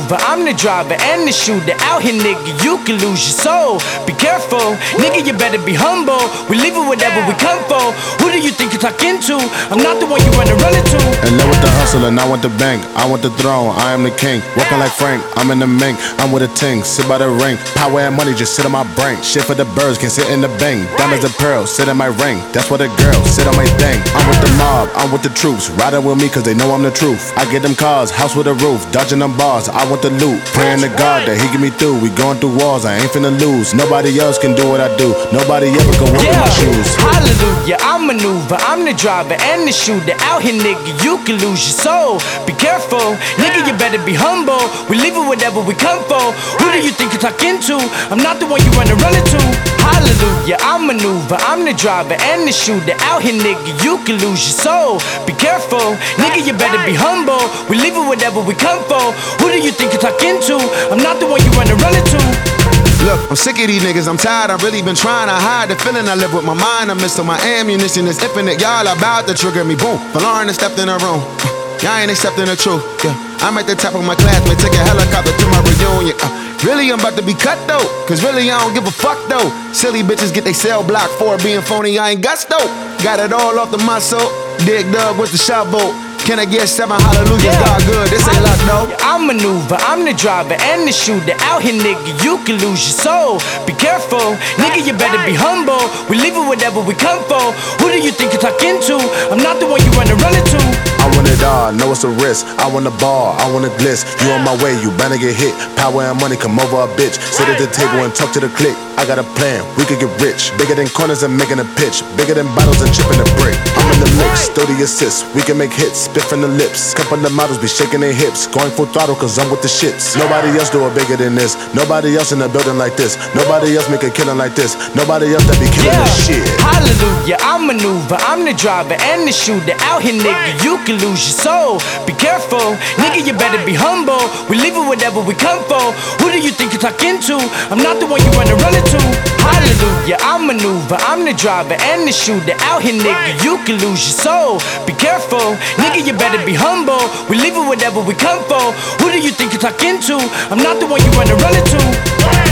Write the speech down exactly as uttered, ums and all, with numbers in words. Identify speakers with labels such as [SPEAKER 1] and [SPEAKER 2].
[SPEAKER 1] maneuver, I'm the driver and the shooter. Out here, nigga, you can lose your soul. Be careful, nigga, you better be humble. We leave it whatever we come for. Who do you think you're talking to? I'm not the one you wanna run into.
[SPEAKER 2] And live with the hustle and I want the bank. I want the throne, I am the king. Working like Frank, I'm in the mink. I'm with a ting, sit by the ring. Power and money just sit on my brain. Shit for the birds can sit in the bank. Diamonds and pearls sit in my ring. That's what the girls sit on my thing. I'm with the mob, I'm with the troops. Riding with me cause they know I'm the truth. I get them cars, house with a roof. Dodging them bars, I want the loot. Praying to God that he get me through. We going through walls, I ain't finna lose. Nobody else can do what I do. Nobody ever can walk
[SPEAKER 1] yeah.
[SPEAKER 2] in my shoes.
[SPEAKER 1] Hallelujah, I maneuver, I'm the driver and the shooter. Out here, nigga, you can lose your soul. Be careful, nigga, you better be humble. We leave it whatever we come for. Who do you think you're talking to? I'm not the one you wanna run into. Hallelujah, I maneuver, I'm the driver and the shooter. Out here, nigga, you can lose your soul. Be careful, nigga, you better be humble. We leave it whatever we come for. Who do you think you're talking to? I'm not the one you wanna run into.
[SPEAKER 3] Look, I'm sick of these niggas, I'm tired, I've really been trying to hide the feeling I live with my mind. I'm missing my ammunition, is infinite, y'all about to trigger me, boom. Valorant stepped in the room, y'all ain't accepting the truth, yeah. I'm at the top of my class, man, take a helicopter to my reunion, uh. Really, I'm about to be cut though, cause really I don't give a fuck though. Silly bitches get they cell blocked for being phony, I ain't gusto. Got it all off the muscle, dig dug with the shovel. Can I get seven hallelujahs, yeah. God good, this ain't luck, no.
[SPEAKER 1] I maneuver, I'm the driver and the shooter. Out here, nigga, you can lose your soul. Be careful, nigga, you better be humble. We leave it whatever we come for. Who do you think you're talking to? I'm not the one you wanna run into.
[SPEAKER 2] I want it all, know it's a risk. I want the ball, I want the bliss. You on my way, you better get hit. Power and money come over a bitch. Sit at the table and talk to the clique. I got a plan, we could get rich. Bigger than corners and making a pitch. Bigger than bottles and chipping a brick. I'm in the mix, thirty assists. We can make hits, spiff in the lips. Couple of models be shaking their hips. Going full throttle cause I'm with the shits. Nobody else do it bigger than this. Nobody else in a building like this. Nobody else make a killing like this. Nobody else that be killing
[SPEAKER 1] yeah.
[SPEAKER 2] this shit.
[SPEAKER 1] Hallelujah, I maneuver, I'm the driver and the shooter. Out here, nigga, you can lose your soul. Be careful, nigga, you better be humble. We leave it whatever we come for. Who do you think you're talking to? I'm not the one you wanna run into. Hallelujah, I maneuver, I'm the driver and the shooter. Out here, nigga, you can lose your soul. Be careful, nigga, you better be humble. We leave it whatever we come for. Who do you think you're talking to? I'm not the one you wanna run into.